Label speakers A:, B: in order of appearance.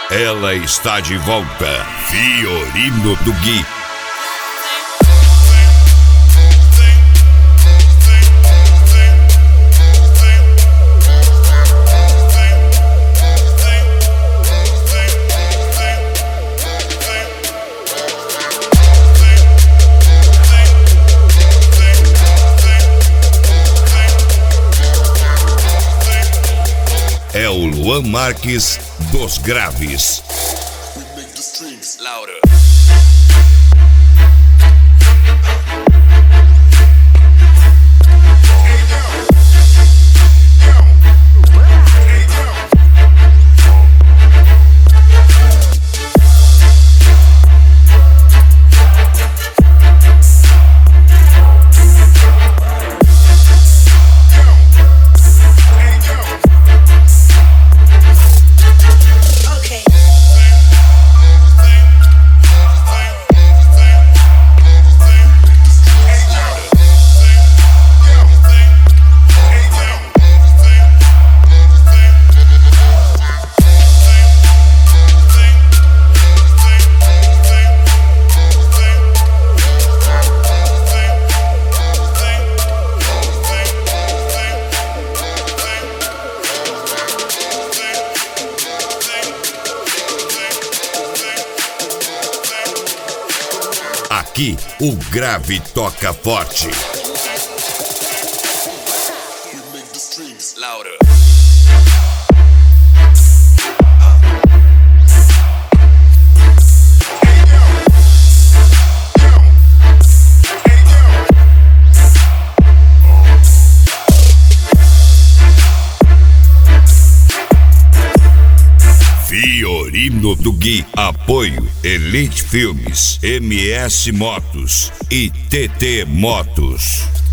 A: Ela está de volta, Fiorino do Gui. É o Luan Marques dos Graves.
B: Laura.
A: Aqui, o grave toca forte.
B: Laura.
A: Fiorino do Gui. Apoio Elite Filmes, MS Motos e TT Motos.